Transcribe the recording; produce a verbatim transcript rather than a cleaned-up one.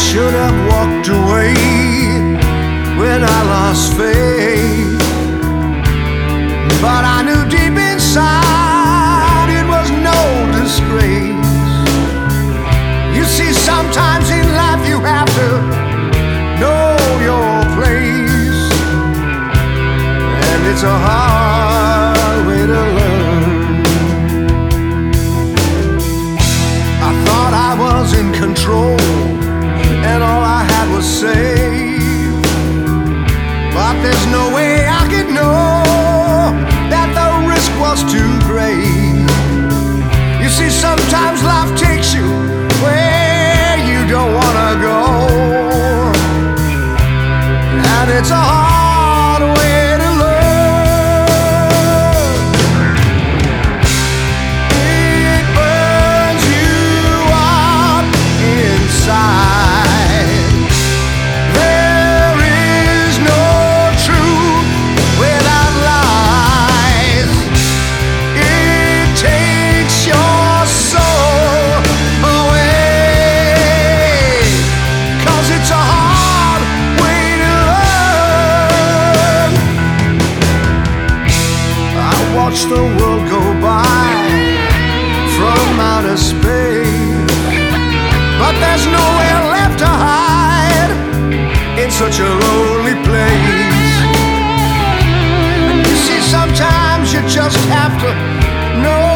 should have walked away when I lost faith, but I knew deep inside it was no disgrace. You see, sometimes in life you have to know your place, and it's a hard way to learn. I thought I was in control and all I had was saved, but there's no way I could know that the risk was too great. You see, sometimes life takes you where you don't wanna go, and it's a hard way to learn. It burns you up inside. There is no truth without lies. It takes your soul away, 'cause it's a hard way to learn. I watch the world go by from outer space, but there's nowhere left to hide in such a lonely place. And you see, sometimes you just have to know